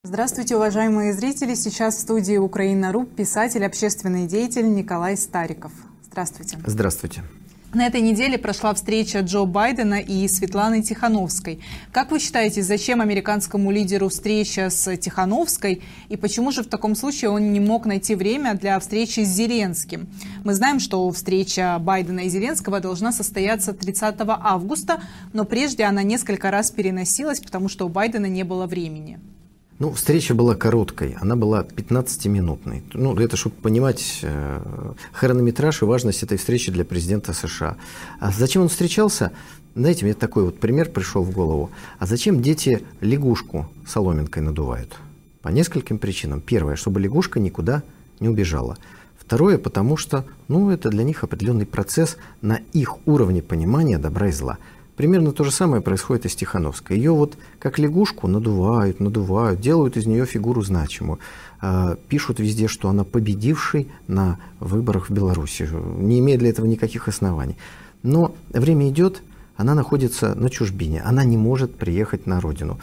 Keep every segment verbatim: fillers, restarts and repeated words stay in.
Здравствуйте, уважаемые зрители. Сейчас в студии Украина.ру писатель, общественный деятель Николай Стариков. Здравствуйте. Здравствуйте. На этой неделе прошла встреча Джо Байдена и Светланы Тихановской. Как вы считаете, зачем американскому лидеру встреча с Тихановской и почему же в таком случае он не мог найти время для встречи с Зеленским? Мы знаем, что встреча Байдена и Зеленского должна состояться тридцатого августа, но прежде она несколько раз переносилась, потому что у Байдена не было времени. Ну, встреча была короткой, она была пятнадцатиминутной. Ну, это, чтобы понимать э, хронометраж и важность этой встречи для президента США. А зачем он встречался? Знаете, мне такой вот пример пришел в голову. А зачем дети лягушку соломинкой надувают? По нескольким причинам. Первое, чтобы лягушка никуда не убежала. Второе, потому что, ну, это для них определенный процесс на их уровне понимания добра и зла. Примерно то же самое происходит и с Тихановской. Ее вот как лягушку надувают, надувают, делают из нее фигуру значимую. Пишут везде, что она победивший на выборах в Беларуси, не имея для этого никаких оснований. Но время идет, она находится на чужбине, она не может приехать на родину.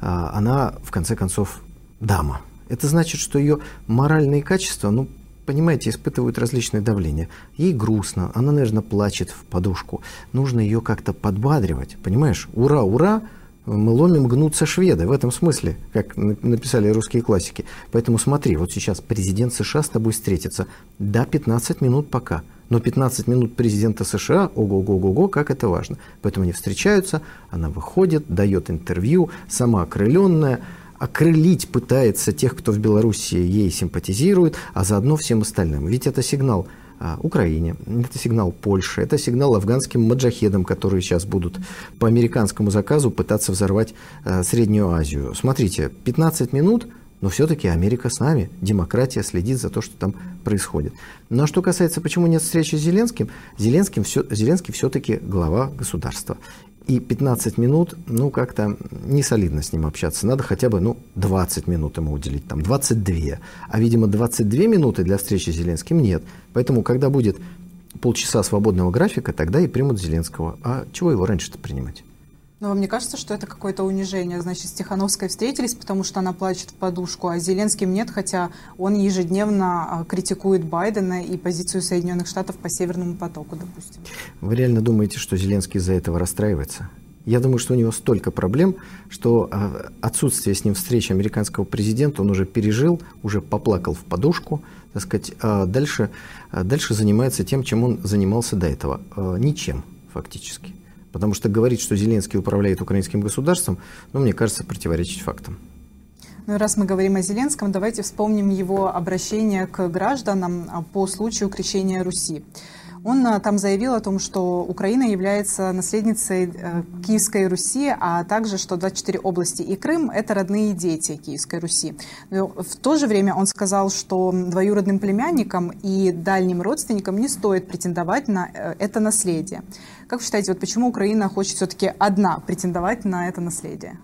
Она, в конце концов, дама. Это значит, что ее моральные качества, ну, понимаете, испытывают различные давления. Ей грустно, она, наверное, плачет в подушку. Нужно ее как-то подбадривать, понимаешь? Ура, ура, мы ломим, гнутся шведы. В этом смысле, как написали русские классики. Поэтому смотри, вот сейчас президент США с тобой встретится. Да, пятнадцать минут пока. Но пятнадцать минут президента США, ого-го-го-го, как это важно. Поэтому они встречаются, она выходит, дает интервью, сама окрыленная, окрылить пытается тех, кто в Беларуси ей симпатизирует, а заодно всем остальным. Ведь это сигнал а, Украине, это сигнал Польше, это сигнал афганским маджахедам, которые сейчас будут по американскому заказу пытаться взорвать а, Среднюю Азию. Смотрите, пятнадцать минут, но все-таки Америка с нами, демократия следит за то, что там происходит. Ну а что касается, почему нет встречи с Зеленским, Зеленским все, Зеленский все-таки глава государства. И пятнадцать минут, ну, как-то не солидно с ним общаться. Надо хотя бы, ну, двадцать минут ему уделить, там, двадцать две. А, видимо, двадцать две минуты для встречи с Зеленским нет. Поэтому, когда будет полчаса свободного графика, тогда и примут Зеленского. А чего его раньше-то принимать? Но вам не кажется, что это какое-то унижение? Значит, с Тихановской встретились, потому что она плачет в подушку, а с Зеленским нет, хотя он ежедневно критикует Байдена и позицию Соединенных Штатов по Северному потоку, допустим. Вы реально думаете, что Зеленский из-за этого расстраивается? Я думаю, что у него столько проблем, что отсутствие с ним встречи американского президента он уже пережил, уже поплакал в подушку, так сказать, а дальше, дальше занимается тем, чем он занимался до этого. Ничем, фактически. Потому что говорить, что Зеленский управляет украинским государством, ну, мне кажется, противоречит фактам. Ну и раз мы говорим о Зеленском, давайте вспомним его обращение к гражданам по случаю крещения Руси. Он там заявил о том, что Украина является наследницей Киевской Руси, а также, что двадцать четыре области и Крым – это родные дети Киевской Руси. Но в то же время он сказал, что двоюродным племянникам и дальним родственникам не стоит претендовать на это наследие. Как вы считаете, вот почему Украина хочет все-таки одна претендовать на это наследие?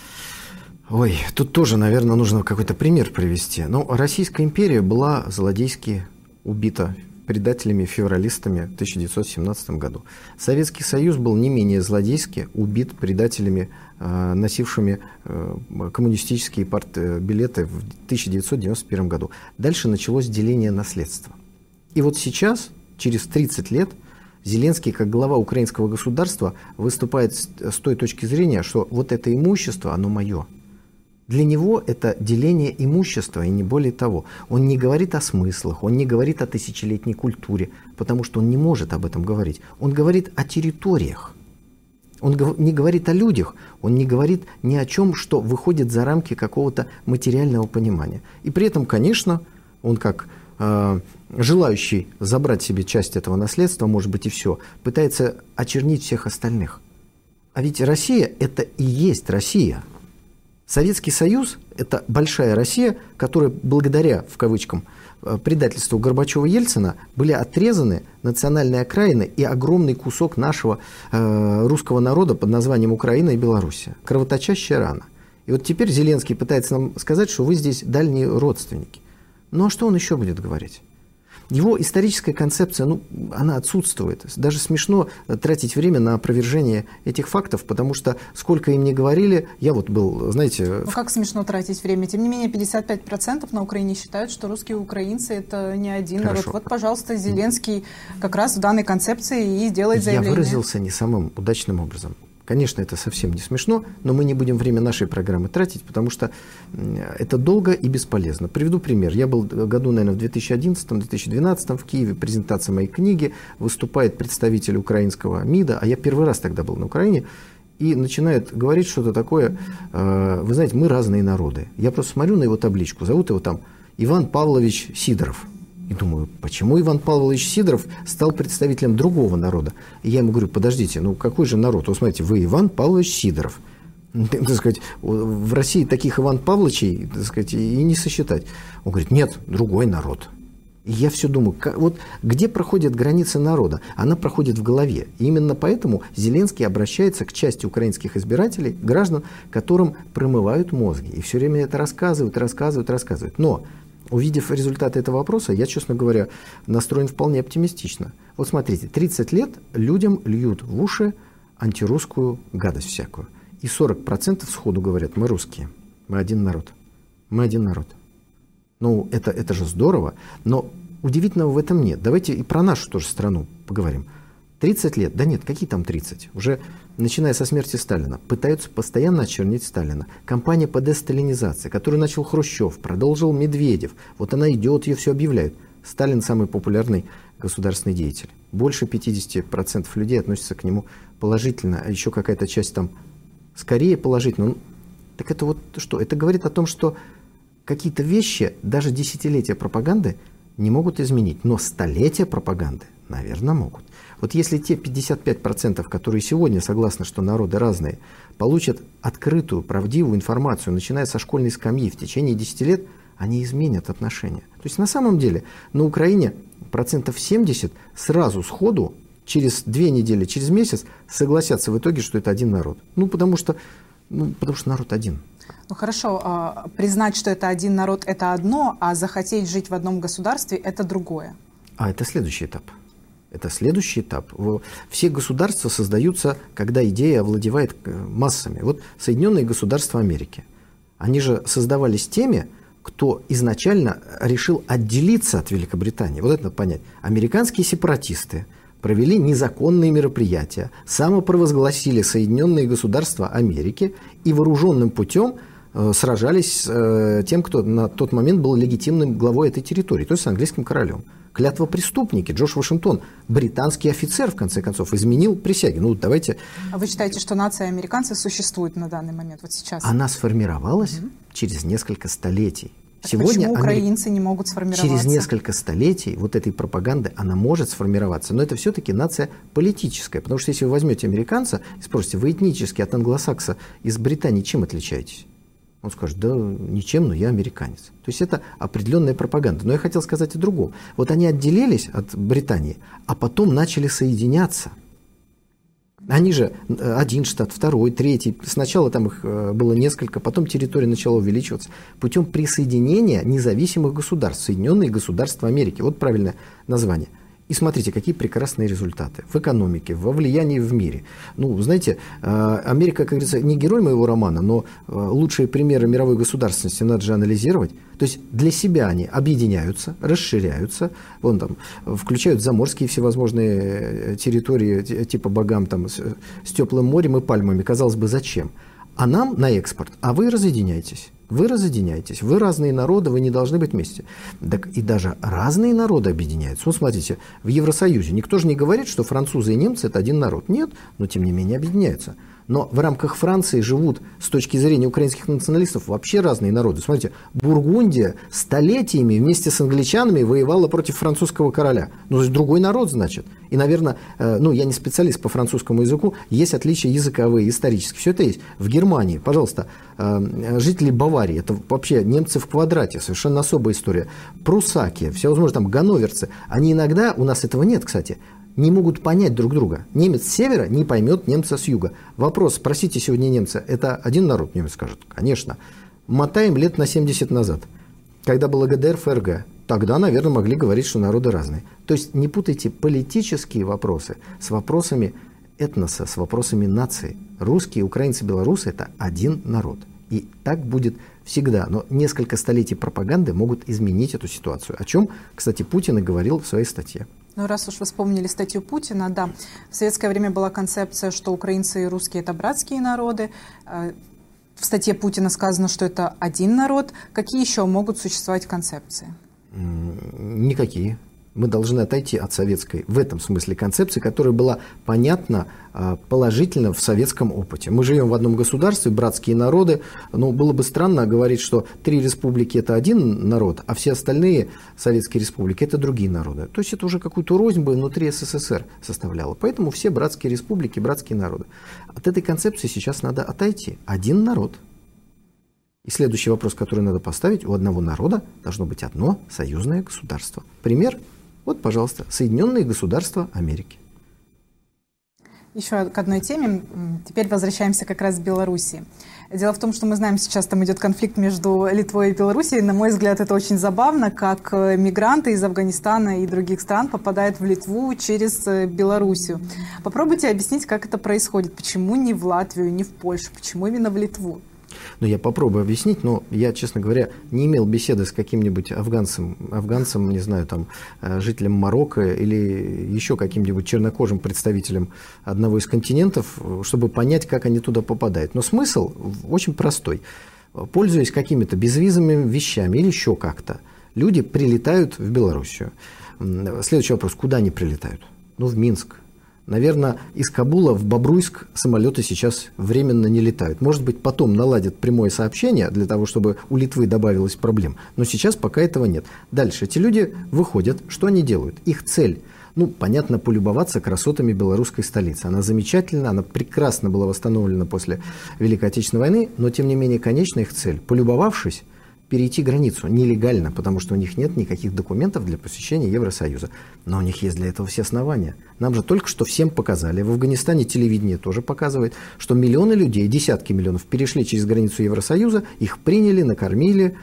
Ой, тут тоже, наверное, нужно какой-то пример привести. Но Российская империя была злодейски убита предателями-февралистами в тысяча девятьсот семнадцатом году. Советский Союз был не менее злодейски убит предателями, э, носившими э, коммунистические партбилеты в тысяча девятьсот девяносто первом году. Дальше началось деление наследства. И вот сейчас, через тридцать лет, Зеленский, как глава украинского государства, выступает с, с той точки зрения, что вот это имущество, оно мое. Для него это деление имущества, и не более того. Он не говорит о смыслах, он не говорит о тысячелетней культуре, потому что он не может об этом говорить. Он говорит о территориях. Он не говорит о людях, он не говорит ни о чем, что выходит за рамки какого-то материального понимания. И при этом, конечно, он как э, желающий забрать себе часть этого наследства, может быть и все, пытается очернить всех остальных. А ведь Россия – это и есть Россия. Советский Союз – это большая Россия, которая благодаря, в кавычках, предательству Горбачева-Ельцина были отрезаны национальные окраины и огромный кусок нашего э, русского народа под названием Украина и Белоруссия. Кровоточащая рана. И вот теперь Зеленский пытается нам сказать, что вы здесь дальние родственники. Ну а что он еще будет говорить? Его историческая концепция, ну, она отсутствует. Даже смешно тратить время на опровержение этих фактов, потому что сколько им не говорили, я вот был, знаете... Ну, как смешно тратить время? Тем не менее, пятьдесят пять процентов на Украине считают, что русские украинцы – это не один Хорошо. народ. Вот, пожалуйста, Зеленский как раз в данной концепции и делает заявление. Я выразился не самым удачным образом. Конечно, это совсем не смешно, но мы не будем время нашей программы тратить, потому что это долго и бесполезно. Приведу пример. Я был году, наверное, в две тысячи одиннадцатом — две тысячи двенадцатом в Киеве, презентация моей книги, выступает представитель украинского МИДа, а я первый раз тогда был на Украине, и начинает говорить что-то такое, вы знаете, мы разные народы. Я просто смотрю на его табличку, зовут его там Иван Павлович Сидоров. И думаю, почему Иван Павлович Сидоров стал представителем другого народа? И я ему говорю, подождите, ну какой же народ? Вот смотрите, вы Иван Павлович Сидоров. Так сказать, в России таких Иван Павловичей, так сказать, и не сосчитать. Он говорит, нет, другой народ. И я все думаю, как, вот где проходит граница народа? Она проходит в голове. И именно поэтому Зеленский обращается к части украинских избирателей, граждан, которым промывают мозги. И все время это рассказывают, рассказывают, рассказывают. Но увидев результаты этого вопроса, я, честно говоря, настроен вполне оптимистично. Вот смотрите, тридцать лет людям льют в уши антирусскую гадость всякую. И сорок процентов сходу говорят, мы русские, мы один народ, мы один народ. Ну, это, это же здорово, но удивительного в этом нет. Давайте и про нашу тоже страну поговорим. тридцать лет, да нет, какие там тридцать? Уже начиная со смерти Сталина, пытаются постоянно очернить Сталина. Кампания по десталинизации, которую начал Хрущев, продолжил Медведев. Вот она идет, ее все объявляют. Сталин самый популярный государственный деятель. Больше пятьдесят процентов людей относятся к нему положительно, а еще какая-то часть там скорее положительно. Ну, так это вот что? Это говорит о том, что какие-то вещи, даже десятилетия пропаганды не могут изменить. Но столетия пропаганды, наверное, могут. Вот если те пятьдесят пять процентов, которые сегодня согласны, что народы разные, получат открытую, правдивую информацию, начиная со школьной скамьи в течение десяти лет, они изменят отношения. То есть на самом деле на Украине процентов семьдесят сразу сходу, через две недели, через месяц согласятся в итоге, что это один народ. Ну, потому что, ну, потому что народ один. Ну хорошо, а, признать, что это один народ – это одно, а захотеть жить в одном государстве – это другое. А это следующий этап. Это следующий этап. Все государства создаются, когда идея овладевает массами. Вот Соединенные Государства Америки. Они же создавались теми, кто изначально решил отделиться от Великобритании. Вот это надо понять. Американские сепаратисты провели незаконные мероприятия, самопровозгласили Соединенные Государства Америки и вооруженным путем сражались с тем, кто на тот момент был легитимным главой этой территории, то есть с английским королем. Клятвопреступники, Джордж Вашингтон, британский офицер, в конце концов, изменил присяги. Ну, давайте... А вы считаете, что нация американцев существует на данный момент, вот сейчас? Она сформировалась угу. через несколько столетий. Так Сегодня почему украинцы Амер... не могут сформироваться? Через несколько столетий вот этой пропаганды она может сформироваться, но это все-таки нация политическая, потому что если вы возьмете американца и спросите, вы этнически от англосакса из Британии чем отличаетесь? Он скажет, да ничем, но я американец. То есть это определенная пропаганда. Но я хотел сказать о другом. Вот они отделились от Британии, а потом начали соединяться. Они же один штат, второй, третий. Сначала там их было несколько, потом территория начала увеличиваться. Путем присоединения независимых государств. Соединенные Государства Америки. Вот правильное название. И смотрите, какие прекрасные результаты в экономике, во влиянии в мире. Ну, знаете, Америка, как говорится, не герой моего романа, но лучшие примеры мировой государственности надо же анализировать. То есть для себя они объединяются, расширяются, вон там, включают заморские всевозможные территории типа Багам там, с, с теплым морем и пальмами. Казалось бы, зачем? А нам на экспорт, а вы разъединяетесь. Вы разъединяетесь, вы разные народы, вы не должны быть вместе. Так и даже разные народы объединяются. Вот смотрите, в Евросоюзе никто же не говорит, что французы и немцы – это один народ. Нет, но тем не менее объединяются. Но в рамках Франции живут, с точки зрения украинских националистов, вообще разные народы. Смотрите, Бургундия столетиями вместе с англичанами воевала против французского короля. Ну, то есть другой народ, значит. И, наверное, ну, я не специалист по французскому языку, есть отличия языковые, исторические. Все это есть. В Германии, пожалуйста, жители Баварии, это вообще немцы в квадрате, совершенно особая история. Прусаки, всевозможные там ганноверцы, они иногда, у нас этого нет, кстати, не могут понять друг друга. Немец с севера не поймет немца с юга. Вопрос, спросите сегодня немца, это один народ? Немец скажет, конечно. Мотаем лет на семьдесят назад, когда было ГДР, ФРГ. тогда, наверное, могли говорить, что народы разные. То есть не путайте политические вопросы с вопросами этноса, с вопросами нации. Русские, украинцы, белорусы – это один народ. И так будет всегда. Но несколько столетий пропаганды могут изменить эту ситуацию. О чем, кстати, Путин и говорил в своей статье. Ну, раз уж вы вспомнили статью Путина, да, в советское время была концепция, что украинцы и русские – это братские народы. В статье Путина сказано, что это один народ. Какие еще могут существовать концепции? Никакие. Мы должны отойти от советской, в этом смысле, концепции, которая была понятна положительно в советском опыте. Мы живем в одном государстве, братские народы, но было бы странно говорить, что три республики – это один народ, а все остальные советские республики – это другие народы. То есть это уже какую-то рознь бы внутри СССР составляло. Поэтому все братские республики, братские народы. От этой концепции сейчас надо отойти. Один народ. И следующий вопрос, который надо поставить: у одного народа должно быть одно союзное государство. Пример. Вот, пожалуйста, Соединенные Государства Америки. Еще к одной теме. Теперь возвращаемся как раз к Белоруссии. Дело в том, что мы знаем, сейчас там идет конфликт между Литвой и Белоруссией. На мой взгляд, это очень забавно, как мигранты из Афганистана и других стран попадают в Литву через Белоруссию. Попробуйте объяснить, как это происходит. Почему не в Латвию, не в Польшу? Почему именно в Литву? Ну, я попробую объяснить, но я, честно говоря, не имел беседы с каким-нибудь афганцем, афганцем, не знаю, там, жителем Марокко или еще каким-нибудь чернокожим представителем одного из континентов, чтобы понять, как они туда попадают. Но смысл очень простой. Пользуясь какими-то безвизовыми вещами или еще как-то, люди прилетают в Белоруссию. Следующий вопрос: куда они прилетают? Ну, в Минск. Наверное, из Кабула в Бобруйск самолеты сейчас временно не летают. Может быть, потом наладят прямое сообщение для того, чтобы у Литвы добавилось проблем. Но сейчас пока этого нет. Дальше. Эти люди выходят. Что они делают? Их цель, ну, понятно, полюбоваться красотами белорусской столицы. Она замечательна, она прекрасно была восстановлена после Великой Отечественной войны, но, тем не менее, конечная их цель, полюбовавшись, перейти границу нелегально, потому что у них нет никаких документов для посещения Евросоюза. Но у них есть для этого все основания. Нам же только что всем показали, в Афганистане телевидение тоже показывает, что миллионы людей, десятки миллионов перешли через границу Евросоюза, их приняли, накормили,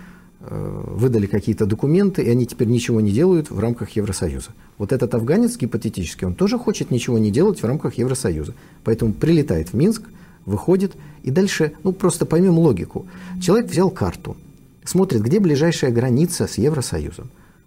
выдали какие-то документы, и они теперь ничего не делают в рамках Евросоюза. Вот этот афганец гипотетически, он тоже хочет ничего не делать в рамках Евросоюза. Поэтому прилетает в Минск, выходит, и дальше, ну, просто поймем логику. Человек взял карту, смотрит, где ближайшая граница с Евросоюзом.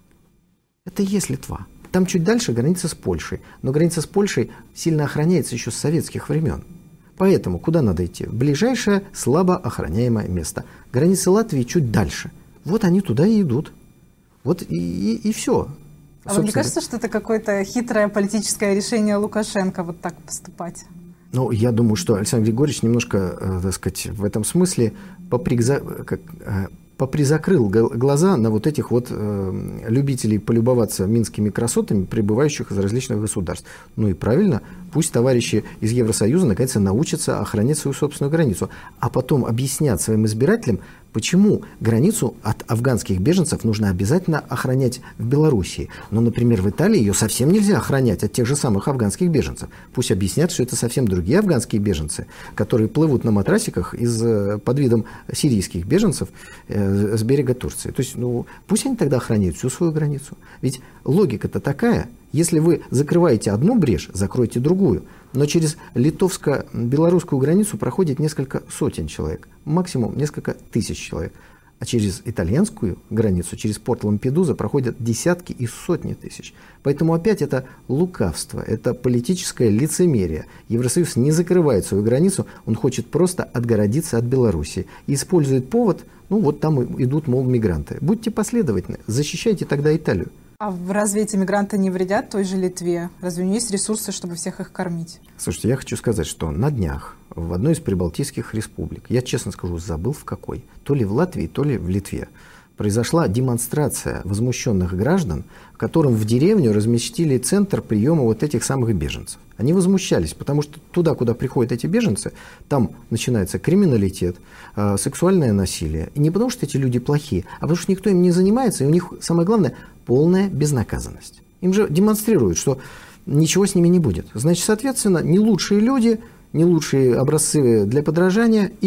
Это и есть Литва. Там чуть дальше граница с Польшей. Но граница с Польшей сильно охраняется еще с советских времен. Поэтому куда надо идти? Ближайшее слабо охраняемое место. Граница Латвии чуть дальше. Вот они туда и идут. Вот и, и, и все. А вам не кажется, что это какое-то хитрое политическое решение Лукашенко вот так поступать? Ну, я думаю, что Александр Григорьевич немножко, э, так сказать, в этом смысле поприза... как, э, попризакрыл глаза на вот этих вот э, любителей полюбоваться минскими красотами, прибывающих из различных государств. Ну и правильно, пусть товарищи из Евросоюза наконец-то научатся охранять свою собственную границу, а потом объяснят своим избирателям, почему границу от афганских беженцев нужно обязательно охранять в Белоруссии. Но, например, в Италии ее совсем нельзя охранять от тех же самых афганских беженцев. Пусть объяснят, что это совсем другие афганские беженцы, которые плывут на матрасиках из, под видом сирийских беженцев э, с берега Турции. То есть, ну, пусть они тогда охраняют всю свою границу. Ведь логика-то такая: если вы закрываете одну брешь, закройте другую. Но через литовско-белорусскую границу проходит несколько сотен человек, максимум несколько тысяч человек. А через итальянскую границу, через порт Лампедуза, проходят десятки и сотни тысяч. Поэтому опять это лукавство, это политическое лицемерие. Евросоюз не закрывает свою границу, он хочет просто отгородиться от Белоруссии. И использует повод, ну вот там идут, мол, мигранты. Будьте последовательны, защищайте тогда Италию. А разве эти мигранты не вредят той же Литве? Разве у нее есть ресурсы, чтобы всех их кормить? Слушайте, я хочу сказать, что на днях в одной из прибалтийских республик, я честно скажу, забыл в какой, то ли в Латвии, то ли в Литве, произошла демонстрация возмущенных граждан, которым в деревню разместили центр приема вот этих самых беженцев. Они возмущались, потому что туда, куда приходят эти беженцы, там начинается криминалитет, э, сексуальное насилие. И не потому, что эти люди плохие, а потому, что никто им не занимается, и у них, самое главное, полная безнаказанность. Им же демонстрируют, что ничего с ними не будет. Значит, соответственно, не лучшие люди, не лучшие образцы для подражания, и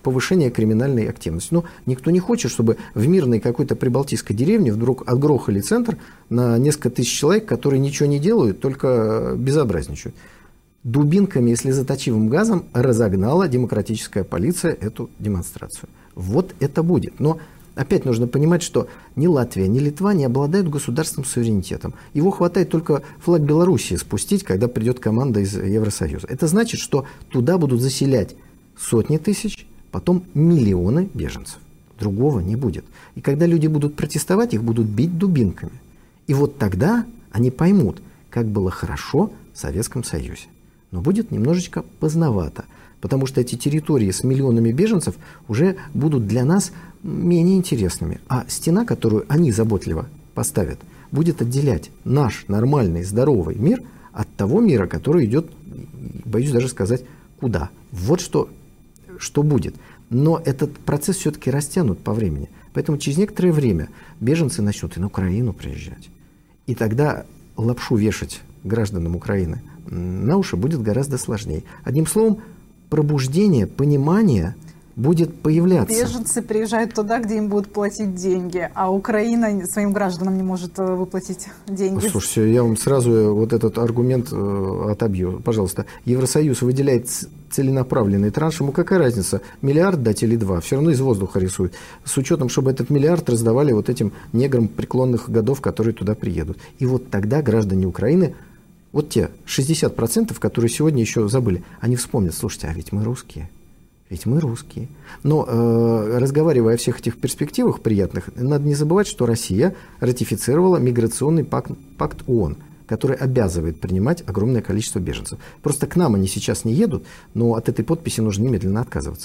повышение криминальной активности. Но никто не хочет, чтобы в мирной какой-то прибалтийской деревне вдруг отгрохали центр на несколько тысяч человек, которые ничего не делают, только безобразничают. Дубинками и слезоточивым газом разогнала демократическая полиция эту демонстрацию. Вот это будет. Но опять нужно понимать, что ни Латвия, ни Литва не обладают государственным суверенитетом. Его хватает только флаг Белоруссии спустить, когда придет команда из Евросоюза. Это значит, что туда будут заселять сотни тысяч, потом миллионы беженцев. Другого не будет. И когда люди будут протестовать, их будут бить дубинками. И вот тогда они поймут, как было хорошо в Советском Союзе. Но будет немножечко поздновато, потому что эти территории с миллионами беженцев уже будут для нас менее интересными. А стена, которую они заботливо поставят, будет отделять наш нормальный, здоровый мир от того мира, который идет, боюсь даже сказать, куда. Вот что, что будет. Но этот процесс все-таки растянут по времени. Поэтому через некоторое время беженцы начнут и на Украину приезжать. И тогда лапшу вешать гражданам Украины на уши будет гораздо сложнее. Одним словом, пробуждение, понимание будет появляться. Беженцы приезжают туда, где им будут платить деньги, а Украина своим гражданам не может выплатить деньги. Слушайте, я вам сразу вот этот аргумент отобью. Пожалуйста, Евросоюз выделяет целенаправленный транш, ему какая разница, миллиард дать или два, все равно из воздуха рисует. С учетом, чтобы этот миллиард раздавали вот этим неграм преклонных годов, которые туда приедут. И вот тогда граждане Украины, вот те шестьдесят процентов, которые сегодня еще забыли, они вспомнят, слушайте, а ведь мы русские. Ведь мы русские. Но э, разговаривая о всех этих перспективах приятных, надо не забывать, что Россия ратифицировала миграционный пакт, пакт ООН, который обязывает принимать огромное количество беженцев. Просто к нам они сейчас не едут, но от этой подписи нужно немедленно отказываться.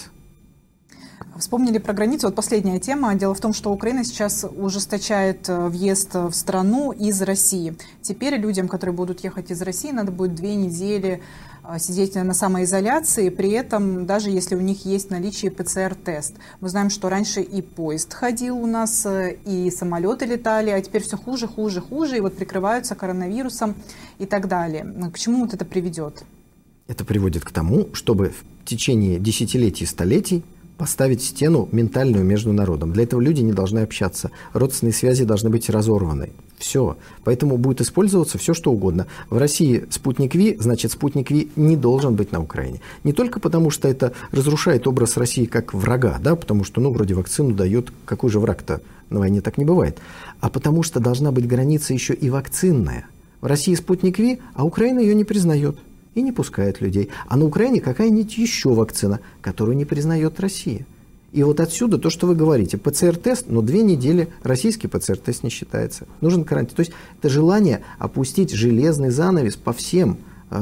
Вспомнили про границу. Вот последняя тема. Дело в том, что Украина сейчас ужесточает въезд в страну из России. Теперь людям, которые будут ехать из России, надо будет две недели сидеть на самоизоляции, при этом даже если у них есть наличие ПЦР-тест. Мы знаем, что раньше и поезд ходил у нас, и самолеты летали, а теперь все хуже, хуже, хуже, и вот прикрываются коронавирусом и так далее. К чему вот это приведет? Это приводит к тому, чтобы в течение десятилетий и столетий поставить стену ментальную между народом. Для этого люди не должны общаться. Родственные связи должны быть разорваны. Все. Поэтому будет использоваться все, что угодно. В России спутник Ви, значит, спутник Ви не должен быть на Украине. Не только потому, что это разрушает образ России как врага, да, потому что, ну, вроде вакцину дает, какой же враг-то, на войне так не бывает, а потому что должна быть граница еще и вакцинная. В России спутник Ви, а Украина ее не признает и не пускает людей. А на Украине какая-нибудь еще вакцина, которую не признает Россия. И вот отсюда то, что вы говорите. ПЦР-тест, но две недели российский ПЦР-тест не считается. Нужен карантин. То есть это желание опустить железный занавес по всем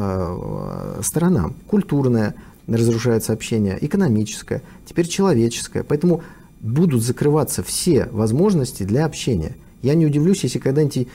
э, сторонам. Культурное разрушается общение, экономическое, теперь человеческое. Поэтому будут закрываться все возможности для общения. Я не удивлюсь, если когда-нибудь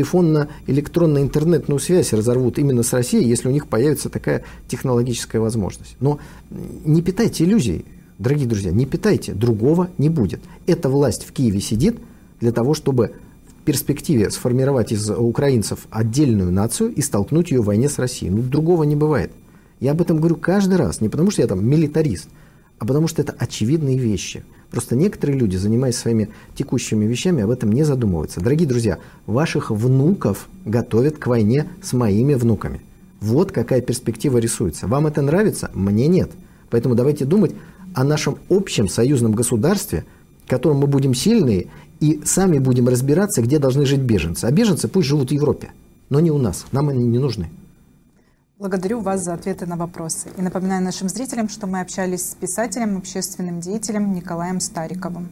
телефонно-электронно-интернетную связь разорвут именно с Россией, если у них появится такая технологическая возможность. Но не питайте иллюзий, дорогие друзья, не питайте, другого не будет. Эта власть в Киеве сидит для того, чтобы в перспективе сформировать из украинцев отдельную нацию и столкнуть ее в войне с Россией. Ну, другого не бывает. Я об этом говорю каждый раз, не потому что я там милитарист, а потому что это очевидные вещи. Просто некоторые люди, занимаясь своими текущими вещами, об этом не задумываются. Дорогие друзья, ваших внуков готовят к войне с моими внуками. Вот какая перспектива рисуется. Вам это нравится? Мне нет. Поэтому давайте думать о нашем общем союзном государстве, в котором мы будем сильные и сами будем разбираться, где должны жить беженцы. А беженцы пусть живут в Европе, но не у нас. Нам они не нужны. Благодарю вас за ответы на вопросы. И напоминаю нашим зрителям, что мы общались с писателем, общественным деятелем Николаем Стариковым.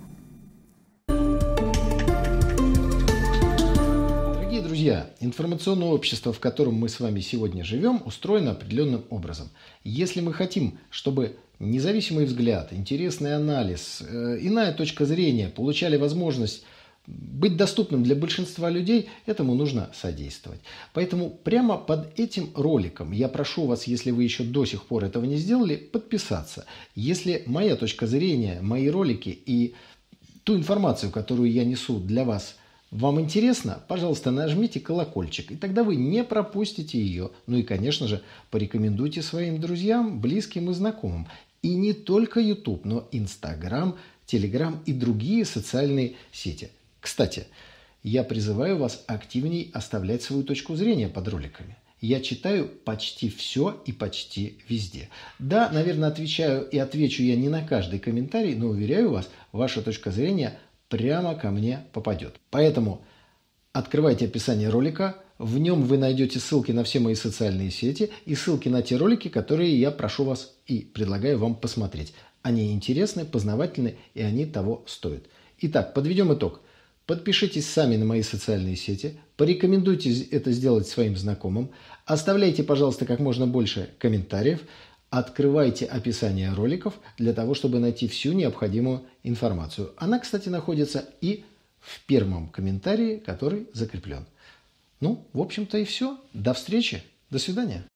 Дорогие друзья, информационное общество, в котором мы с вами сегодня живем, устроено определенным образом. Если мы хотим, чтобы независимый взгляд, интересный анализ, э, иная точка зрения получали возможность быть доступным для большинства людей, этому нужно содействовать. Поэтому прямо под этим роликом я прошу вас, если вы еще до сих пор этого не сделали, подписаться. Если моя точка зрения, мои ролики и ту информацию, которую я несу для вас, вам интересно, пожалуйста, нажмите колокольчик, и тогда вы не пропустите ее. Ну и, конечно же, порекомендуйте своим друзьям, близким и знакомым. И не только YouTube, но Instagram, Telegram и другие социальные сети. Кстати, я призываю вас активней оставлять свою точку зрения под роликами. Я читаю почти все и почти везде. Да, наверное, отвечаю и отвечу я не на каждый комментарий, но уверяю вас, ваша точка зрения прямо ко мне попадет. Поэтому открывайте описание ролика, в нем вы найдете ссылки на все мои социальные сети и ссылки на те ролики, которые я прошу вас и предлагаю вам посмотреть. Они интересны, познавательны и они того стоят. Итак, подведем итог. Подпишитесь сами на мои социальные сети, порекомендуйте это сделать своим знакомым, оставляйте, пожалуйста, как можно больше комментариев, открывайте описание роликов для того, чтобы найти всю необходимую информацию. Она, кстати, находится и в первом комментарии, который закреплен. Ну, в общем-то и все. До встречи. До свидания.